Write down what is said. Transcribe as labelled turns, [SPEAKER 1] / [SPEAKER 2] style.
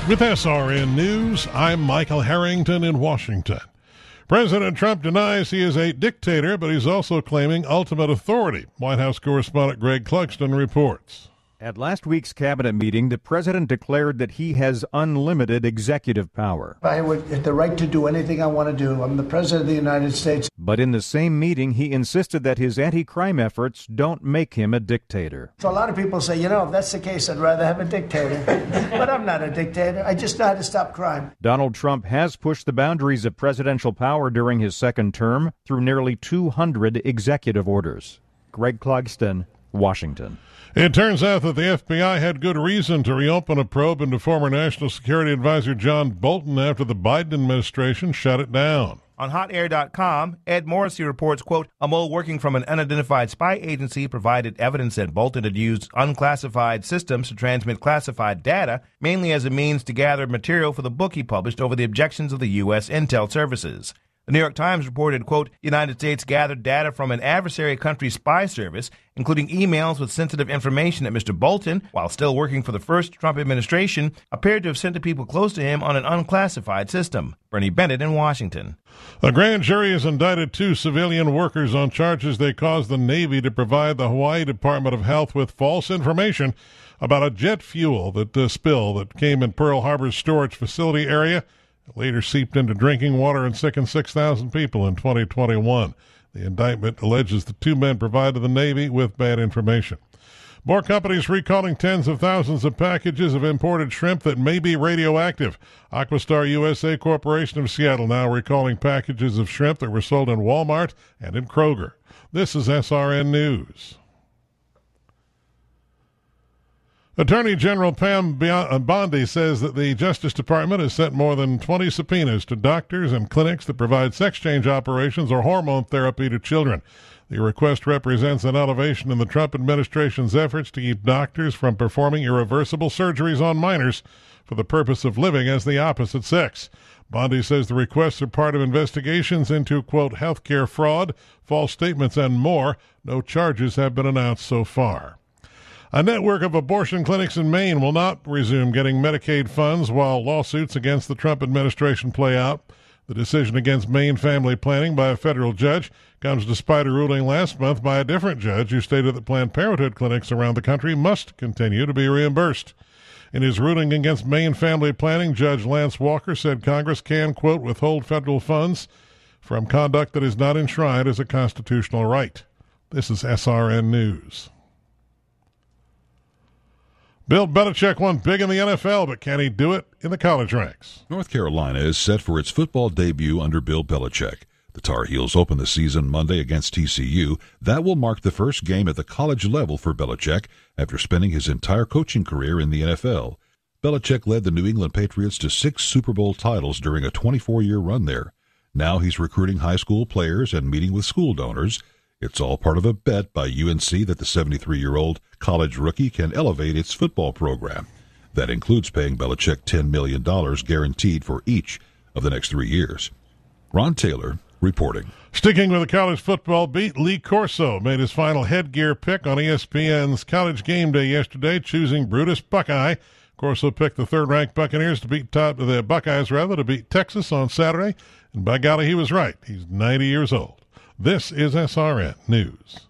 [SPEAKER 1] With SRN News, I'm Michael Harrington in Washington. President Trump denies he is a dictator, but he's also claiming ultimate authority. White House correspondent Greg Clugston reports.
[SPEAKER 2] At last week's cabinet meeting, the president declared that he has unlimited executive power.
[SPEAKER 3] I would have the right to do anything I want to do. I'm the president of the United States.
[SPEAKER 2] But in the same meeting, he insisted that his anti-crime efforts don't make him a dictator.
[SPEAKER 3] So a lot of people say, if that's the case, I'd rather have a dictator. But I'm not a dictator. I just know how to stop crime.
[SPEAKER 2] Donald Trump has pushed the boundaries of presidential power during his second term through nearly 200 executive orders. Greg Clugston, Washington.
[SPEAKER 1] It turns out that the FBI had good reason to reopen a probe into former National Security Advisor John Bolton after the Biden administration shut it down.
[SPEAKER 4] On HotAir.com, Ed Morrissey reports, quote, a mole working from an unidentified spy agency provided evidence that Bolton had used unclassified systems to transmit classified data, mainly as a means to gather material for the book he published over the objections of the U.S. intel services. The New York Times reported, quote, the United States gathered data from an adversary country's spy service, including emails with sensitive information that Mr. Bolton, while still working for the first Trump administration, appeared to have sent to people close to him on an unclassified system. Bernie Bennett in Washington.
[SPEAKER 1] A grand jury has indicted 2 civilian workers on charges they caused the Navy to provide the Hawaii Department of Health with false information about a jet fuel spill that came in Pearl Harbor's storage facility area. It later seeped into drinking water and sickened 6,000 people in 2021. The indictment alleges the 2 men provided the Navy with bad information. More companies recalling tens of thousands of packages of imported shrimp that may be radioactive. Aquastar USA Corporation of Seattle now recalling packages of shrimp that were sold in Walmart and in Kroger. This is SRN News. Attorney General Pam Bondi says that the Justice Department has sent more than 20 subpoenas to doctors and clinics that provide sex change operations or hormone therapy to children. The request represents an elevation in the Trump administration's efforts to keep doctors from performing irreversible surgeries on minors for the purpose of living as the opposite sex. Bondi says the requests are part of investigations into, quote, healthcare fraud, false statements, and more. No charges have been announced so far. A network of abortion clinics in Maine will not resume getting Medicaid funds while lawsuits against the Trump administration play out. The decision against Maine family planning by a federal judge comes despite a ruling last month by a different judge who stated that Planned Parenthood clinics around the country must continue to be reimbursed. In his ruling against Maine family planning, Judge Lance Walker said Congress can, quote, withhold federal funds from conduct that is not enshrined as a constitutional right. This is SRN News. Bill Belichick won big in the NFL, but can he do it in the college ranks?
[SPEAKER 5] North Carolina is set for its football debut under Bill Belichick. The Tar Heels open the season Monday against TCU. That will mark the first game at the college level for Belichick after spending his entire coaching career in the NFL. Belichick led the New England Patriots to 6 Super Bowl titles during a 24-year run there. Now he's recruiting high school players and meeting with school donors. It's all part of a bet by UNC that the 73-year-old college rookie can elevate its football program. That includes paying Belichick $10 million guaranteed for each of the next 3 years. Ron Taylor reporting.
[SPEAKER 1] Sticking with the college football beat, Lee Corso made his final headgear pick on ESPN's College Game Day yesterday, choosing Brutus Buckeye. Corso picked the third-ranked Buccaneers to beat the Buckeyes to beat Texas on Saturday, and by golly, he was right. He's 90 years old. This is SRN News.